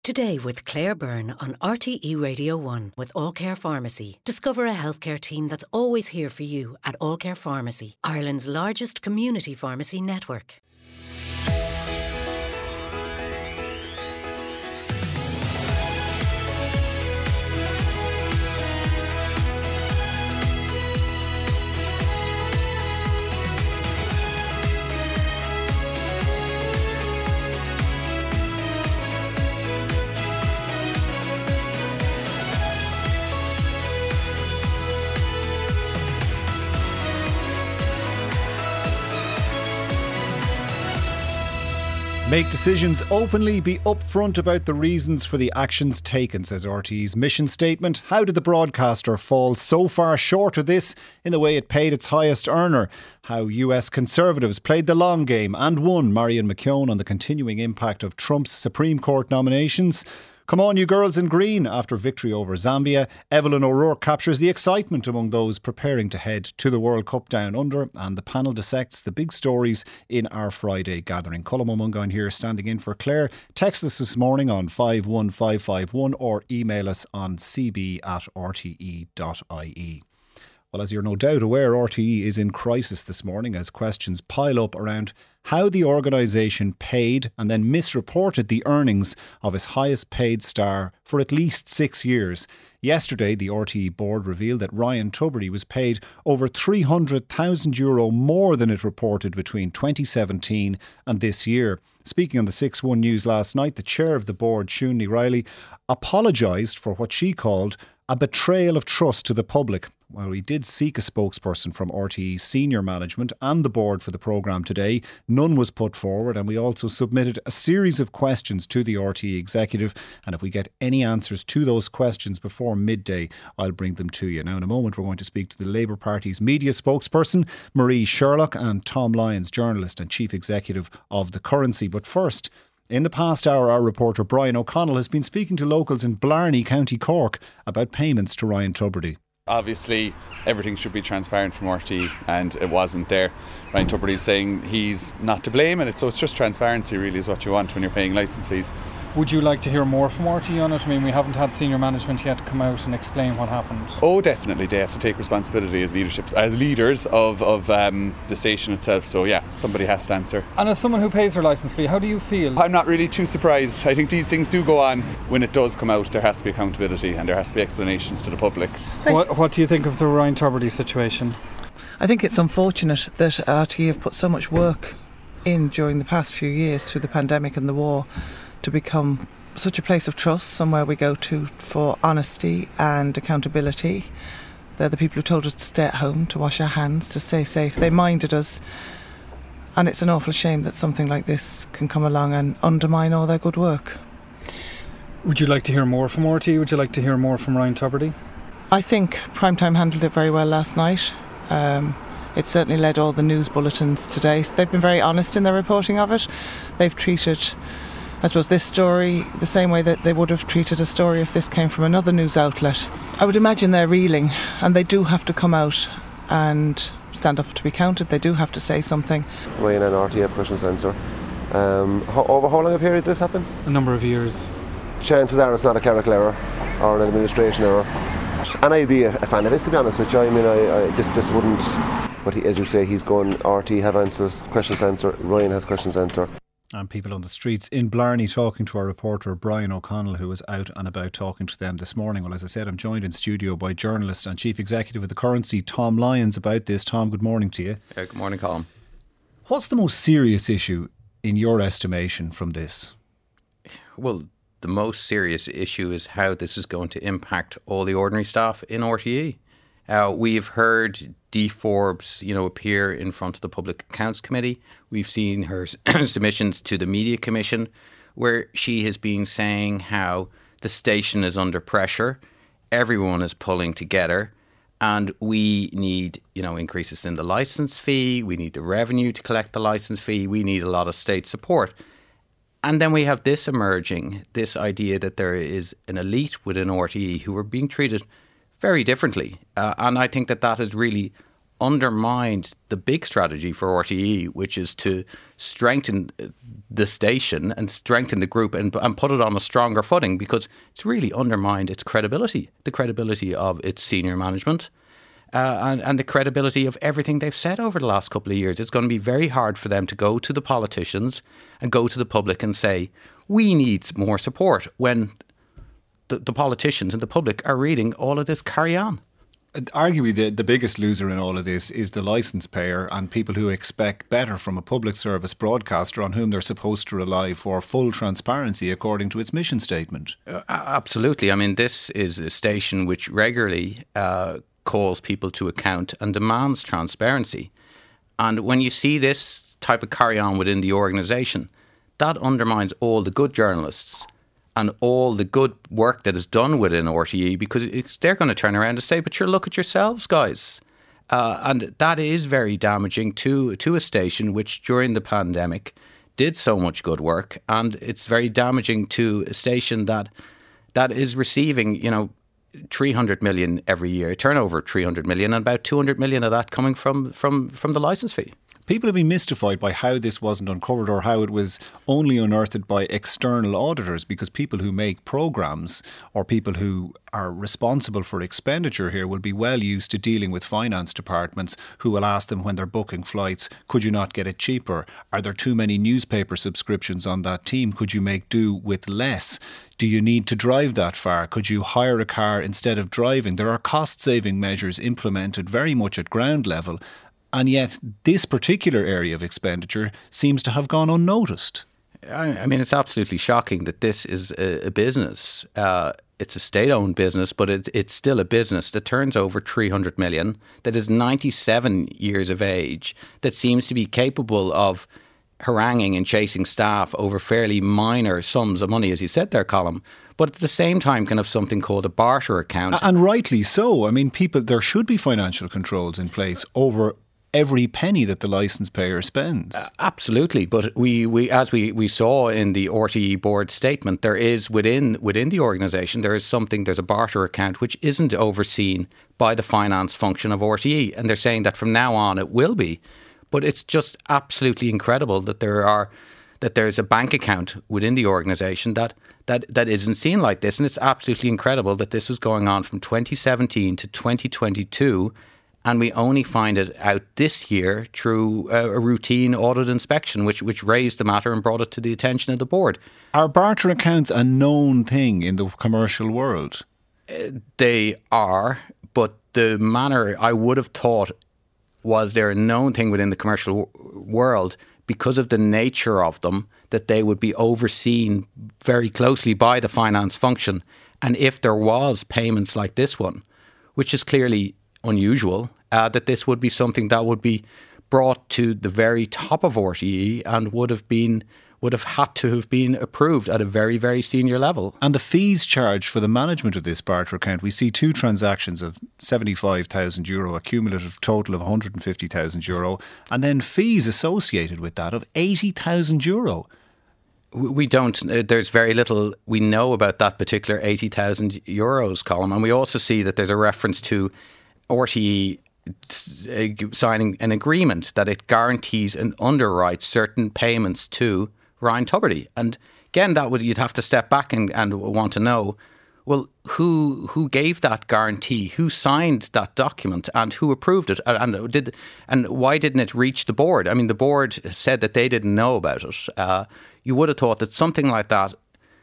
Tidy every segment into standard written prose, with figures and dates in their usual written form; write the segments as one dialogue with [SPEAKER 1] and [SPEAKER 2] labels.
[SPEAKER 1] Today with Claire Byrne on RTE Radio 1 with All Care Pharmacy. Discover a healthcare team that's always here for you at All Care Pharmacy, Ireland's largest community pharmacy network.
[SPEAKER 2] Make decisions openly, be upfront about the reasons for the actions taken, says RTE's mission statement. How did the broadcaster fall so far short of this in the way it paid its highest earner? How US Conservatives played the long game and won. Marion McKeown on the continuing impact of Trump's Supreme Court nominations. Come on, you girls in green. After victory over Zambia, Evelyn O'Rourke captures the excitement among those preparing to head to the World Cup Down Under, and the panel dissects the big stories in our Friday gathering. Colm O'Mungan here standing in for Claire. Text us this morning on 51551 or email us on cb@rte.ie. Well, as you're no doubt aware, RTE is in crisis this morning as questions pile up around how the organisation paid and then misreported the earnings of its highest paid star for at least 6 years. Yesterday, the RTE board revealed that Ryan Tubridy was paid over €300,000 more than it reported between 2017 and this year. Speaking on the 6-1 News last night, the chair of the board, Siún Riley, apologised for what she called a betrayal of trust to the public. Well, we did seek a spokesperson from RTE senior management and the board for the programme today. None was put forward, and we also submitted a series of questions to the RTE executive, and if we get any answers to those questions before midday, I'll bring them to you. Now, in a moment, we're going to speak to the Labour Party's media spokesperson, Marie Sherlock, and Tom Lyons, journalist and chief executive of The Currency. But first, in the past hour, our reporter Brian O'Connell has been speaking to locals in Blarney, County Cork, about payments to Ryan Tubridy.
[SPEAKER 3] Obviously, everything should be transparent from RTE, and it wasn't there. Ryan Tubridy is saying he's not to blame, and so it's just transparency really is what you want when you're paying licence fees.
[SPEAKER 4] Would you like to hear more from RTE on it? I mean, we haven't had senior management yet come out and explain what happened.
[SPEAKER 3] Oh, definitely. They have to take responsibility as leaders of the station itself. So yeah, somebody has to answer.
[SPEAKER 4] And as someone who pays their licence fee, how do you feel?
[SPEAKER 3] I'm not really too surprised. I think these things do go on. When it does come out, there has to be accountability and there has to be explanations to the public.
[SPEAKER 4] What do you think of the Ryan Tubridy situation?
[SPEAKER 5] I think it's unfortunate that RTE have put so much work in during the past few years through the pandemic and the war to become such a place of trust, somewhere we go to for honesty and accountability. They're the people who told us to stay at home, to wash our hands, to stay safe. They minded us, and it's an awful shame that something like this can come along and undermine all their good work.
[SPEAKER 4] Would you like to hear more from RTE? Would you like to hear more from Ryan Tubridy?
[SPEAKER 5] I think Primetime handled it very well last night. It certainly led all the news bulletins today. So they've been very honest in their reporting of it. They've treated, I suppose, this story the same way that they would have treated a story if this came from another news outlet. I would imagine they're reeling, and they do have to come out and stand up to be counted. They do have to say something.
[SPEAKER 6] Ryan and RTE have questions to answer. Over how long a period did this happen?
[SPEAKER 4] A number of years.
[SPEAKER 6] Chances are it's not a clerical error or an administration error. And I'd be a fan of this, to be honest with you. I mean, this wouldn't. But as you say, he's going. RTE have answers, questions to answer. Ryan has questions to answer.
[SPEAKER 2] And people on the streets in Blarney talking to our reporter Brian O'Connell, who was out and about talking to them this morning. Well, as I said, I'm joined in studio by journalist and chief executive of The Currency, Tom Lyons, about this. Tom, good morning to you.
[SPEAKER 7] Good morning, Colm.
[SPEAKER 2] What's the most serious issue in your estimation from this?
[SPEAKER 7] Well, the most serious issue is how this is going to impact all the ordinary staff in RTE. We've heard Dee Forbes, appear in front of the Public Accounts Committee. We've seen her submissions to the Media Commission, where she has been saying how the station is under pressure, everyone is pulling together, and we need, increases in the licence fee, we need the revenue to collect the licence fee, we need a lot of state support. And then we have this emerging, this idea that there is an elite within RTE who are being treated very differently. And I think that is really undermined the big strategy for RTE, which is to strengthen the station and strengthen the group and put it on a stronger footing, because it's really undermined its credibility, the credibility of its senior management and the credibility of everything they've said over the last couple of years. It's going to be very hard for them to go to the politicians and go to the public and say, we need more support, when the politicians and the public are reading all of this carry on.
[SPEAKER 2] Arguably, the biggest loser in all of this is the licence payer and people who expect better from a public service broadcaster on whom they're supposed to rely for full transparency according to its mission statement.
[SPEAKER 7] Absolutely. I mean, this is a station which regularly calls people to account and demands transparency. And when you see this type of carry on within the organisation, that undermines all the good journalists and all the good work that is done within RTE, because they're going to turn around and say, but sure, look at yourselves, guys. And that is very damaging to a station which during the pandemic did so much good work. And it's very damaging to a station that is receiving, 300 million every year, turnover 300 million, and about 200 million of that coming from the licence fee.
[SPEAKER 2] People have been mystified by how this wasn't uncovered, or how it was only unearthed by external auditors, because people who make programmes or people who are responsible for expenditure here will be well used to dealing with finance departments who will ask them when they're booking flights, could you not get it cheaper? Are there too many newspaper subscriptions on that team? Could you make do with less? Do you need to drive that far? Could you hire a car instead of driving? There are cost-saving measures implemented very much at ground level. And yet this particular area of expenditure seems to have gone unnoticed.
[SPEAKER 7] I mean, it's absolutely shocking that this is a business. It's a state-owned business, but it's still a business that turns over 300 million, that is 97 years of age, that seems to be capable of haranguing and chasing staff over fairly minor sums of money, as you said there, Colm, but at the same time can have something called a barter account.
[SPEAKER 2] And rightly so. I mean, there should be financial controls in place over every penny that the licence payer spends.
[SPEAKER 7] Absolutely, but we as we saw in the RTE board statement, there is within the organisation there's a barter account which isn't overseen by the finance function of RTE, and they're saying that from now on it will be. But it's just absolutely incredible that there's a bank account within the organisation that isn't seen like this, and it's absolutely incredible that this was going on from 2017 to 2022. And we only find it out this year through a routine audit inspection, which raised the matter and brought it to the attention of the board.
[SPEAKER 2] Are barter accounts a known thing in the commercial world?
[SPEAKER 7] They are, but the manner I would have thought was they're a known thing within the commercial world because of the nature of them, that they would be overseen very closely by the finance function. And if there was payments like this one, which is clearly unusual, that this would be something that would be brought to the very top of RTE and would have had to have been approved at a very, very senior level.
[SPEAKER 2] And the fees charged for the management of this barter account, we see two transactions of €75,000, a cumulative total of €150,000, and then fees associated with that of €80,000.
[SPEAKER 7] We don't, there's very little we know about that particular €80,000 Colm. And we also see that there's a reference to RTE signing an agreement that it guarantees and underwrites certain payments to Ryan Tubridy. And again, you'd have to step back and want to know, well, who gave that guarantee? Who signed that document and who approved it? And why didn't it reach the board? I mean, the board said that they didn't know about it. You would have thought that something like that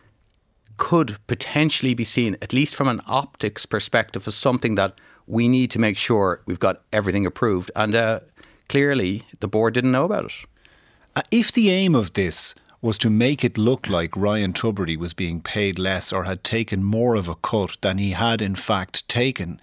[SPEAKER 7] could potentially be seen, at least from an optics perspective, as something that we need to make sure we've got everything approved. And clearly, the board didn't know about it.
[SPEAKER 2] If the aim of this was to make it look like Ryan Tubridy was being paid less or had taken more of a cut than he had in fact taken,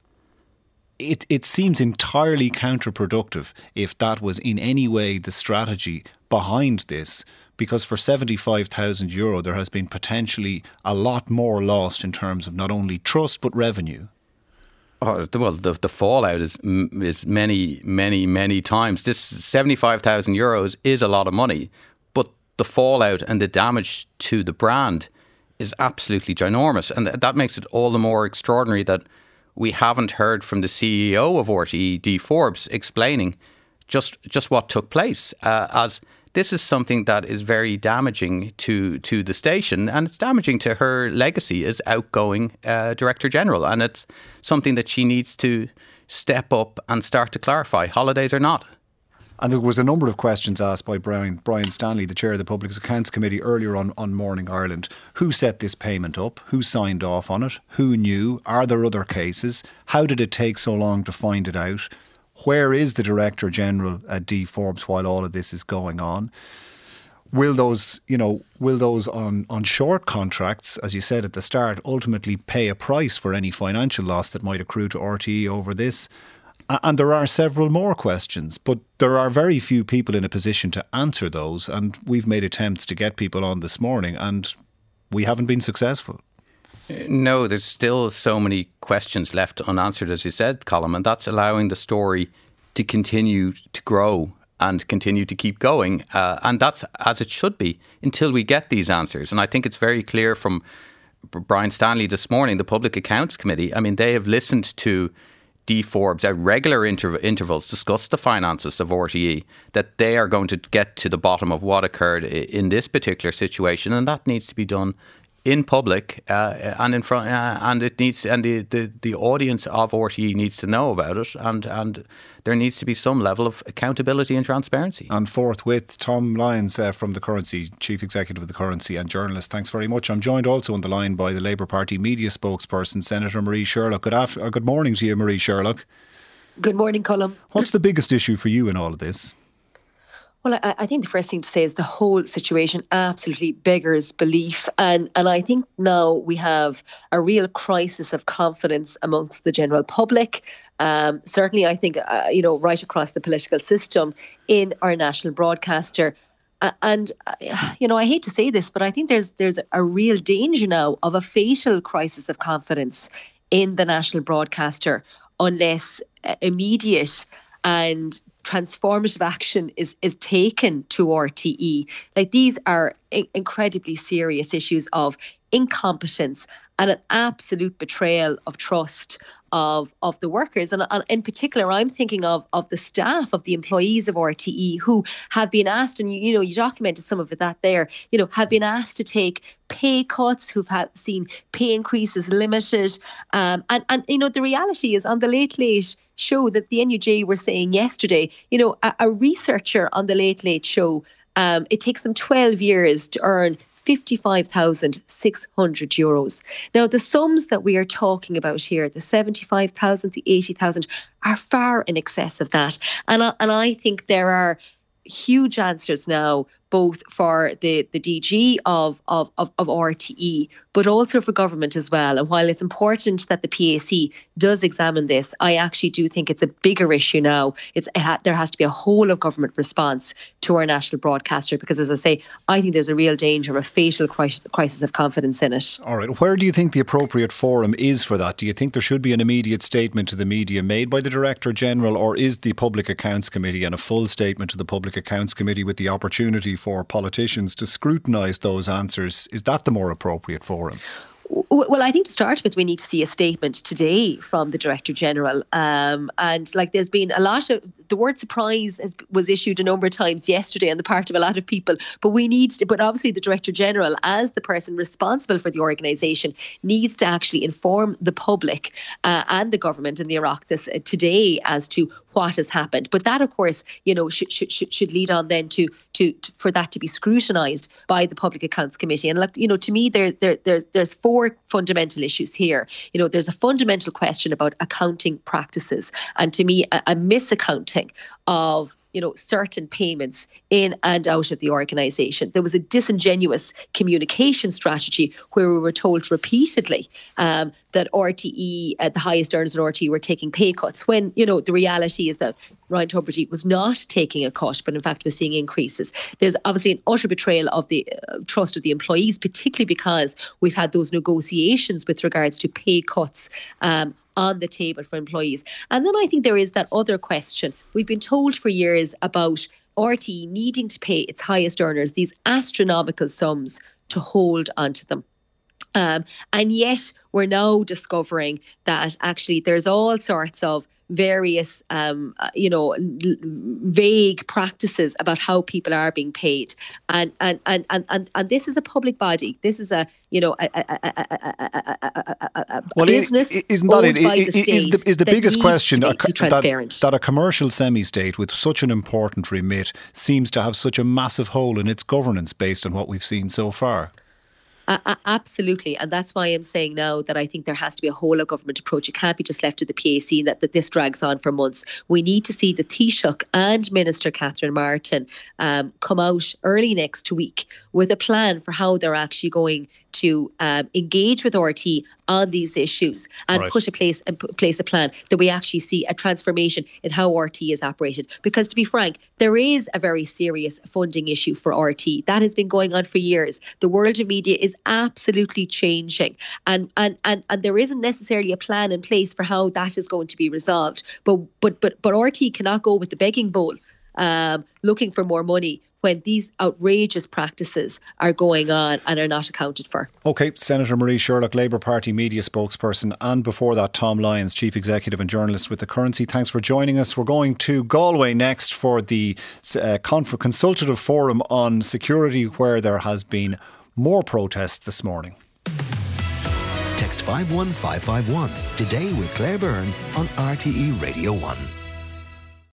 [SPEAKER 2] it seems entirely counterproductive if that was in any way the strategy behind this. Because for €75,000, there has been potentially a lot more lost in terms of not only trust but revenue.
[SPEAKER 7] Oh, well, the fallout is many, many, many times. This €75,000 is a lot of money, but the fallout and the damage to the brand is absolutely ginormous. And that makes it all the more extraordinary that we haven't heard from the CEO of RTE, Dee Forbes, explaining just what took place, as this is something that is very damaging to the station, and it's damaging to her legacy as outgoing Director General, and it's something that she needs to step up and start to clarify, holidays or not.
[SPEAKER 2] And there was a number of questions asked by Brian Stanley, the chair of the Public Accounts Committee, earlier on Morning Ireland. Who set this payment up? Who signed off on it? Who knew? Are there other cases? How did it take so long to find it out? Where is the Director General at Dee Forbes while all of this is going on? Will those on short contracts, as you said at the start, ultimately pay a price for any financial loss that might accrue to RTE over this? And there are several more questions, but there are very few people in a position to answer those. And we've made attempts to get people on this morning, and we haven't been successful.
[SPEAKER 7] No, there's still so many questions left unanswered, as you said, Colm, and that's allowing the story to continue to grow and continue to keep going. And that's as it should be until we get these answers. And I think it's very clear from Brian Stanley this morning, the Public Accounts Committee. I mean, they have listened to Dee Forbes at regular intervals discuss the finances of RTE, that they are going to get to the bottom of what occurred in this particular situation, and that needs to be done in public and in front, and it needs, and the audience of RTE needs to know about it, and there needs to be some level of accountability and transparency.
[SPEAKER 2] And forthwith, Tom Lyons from The Currency, Chief Executive of The Currency and journalist, thanks very much. I'm joined also on the line by the Labour Party media spokesperson, Senator Marie Sherlock. Good morning to you, Marie Sherlock.
[SPEAKER 8] Good morning, Colm.
[SPEAKER 2] What's the biggest issue for you in all of this?
[SPEAKER 8] Well, I think the first thing to say is the whole situation absolutely beggars belief. And I think now we have a real crisis of confidence amongst the general public. Certainly, I think, right across the political system in our national broadcaster. And I hate to say this, but I think there's a real danger now of a fatal crisis of confidence in the national broadcaster unless immediate and transformative action is taken to RTE. Like, these are incredibly serious issues of incompetence and an absolute betrayal of trust of the workers. And in particular, I'm thinking of the staff, of the employees of RTE who have been asked, and you documented some of that there, have been asked to take pay cuts, who've seen pay increases limited. And the reality is, on the Late Show that the NUJ were saying yesterday, a researcher on the Late Show, it takes them 12 years to earn €55,600. Now, the sums that we are talking about here, the 75,000, the 80,000, are far in excess of that. And I think there are huge answers now, both for the DG of RTE, but also for government as well. And while it's important that the PAC does examine this, I actually do think it's a bigger issue now. There has to be a whole of government response to our national broadcaster, because, as I say, I think there's a real danger of a fatal crisis of confidence in it.
[SPEAKER 2] All right. Where do you think the appropriate forum is for that? Do you think there should be an immediate statement to the media made by the Director General, or is the Public Accounts Committee and a full statement to the Public Accounts Committee with the opportunity for politicians to scrutinise those answers? Is that the more appropriate forum?
[SPEAKER 8] Well, I think to start with, we need to see a statement today from the Director General. And there's been a lot of, the word surprise was issued a number of times yesterday on the part of a lot of people. But but obviously the Director General, as the person responsible for the organisation, needs to actually inform the public and the government and the Oireachtas today as to what has happened. But that, of course, should lead on then to for that to be scrutinised by the Public Accounts Committee. And to me, there's four fundamental issues here. There's a fundamental question about accounting practices, and to me, a misaccounting of certain payments in and out of the organisation. There was a disingenuous communication strategy where we were told repeatedly that RTE, the highest earners in RTE, were taking pay cuts, when the reality is that Ryan Tubridy was not taking a cut, but in fact was seeing increases. There's obviously an utter betrayal of the trust of the employees, particularly because we've had those negotiations with regards to pay cuts on the table for employees. And then I think there is that other question. We've been told for years about RTE needing to pay its highest earners these astronomical sums to hold onto them. And yet we're now discovering that actually there's all sorts of various, vague practices about how people are being paid, and this is a public body. This is a business.
[SPEAKER 2] Isn't that
[SPEAKER 8] owned by the state
[SPEAKER 2] is the biggest question
[SPEAKER 8] that
[SPEAKER 2] a commercial semi-state with such an important remit seems to have such a massive hole in its governance based on what we've seen so far?
[SPEAKER 8] Absolutely. And that's why I'm saying now that I think there has to be a whole of government approach. It can't be just left to the PAC that this drags on for months. We need to see the Taoiseach and Minister Catherine Martin come out early next week with a plan for how they're actually going to engage with RT on these issues and put in place a plan that we actually see a transformation in how RT is operated. Because to be frank, there is a very serious funding issue for RT that has been going on for years. The world of media is absolutely changing, and there isn't necessarily a plan in place for how that is going to be resolved. But RT cannot go with the begging bowl looking for more money when these outrageous practices are going on and are not accounted for.
[SPEAKER 2] OK, Senator Marie Sherlock, Labour Party media spokesperson, and before that Tom Lyons, Chief Executive and journalist with The Currency. Thanks for joining us. We're going to Galway next for the consultative forum on security, where there has been more protests this morning.
[SPEAKER 9] Text 51551 today with Claire Byrne on RTE Radio 1.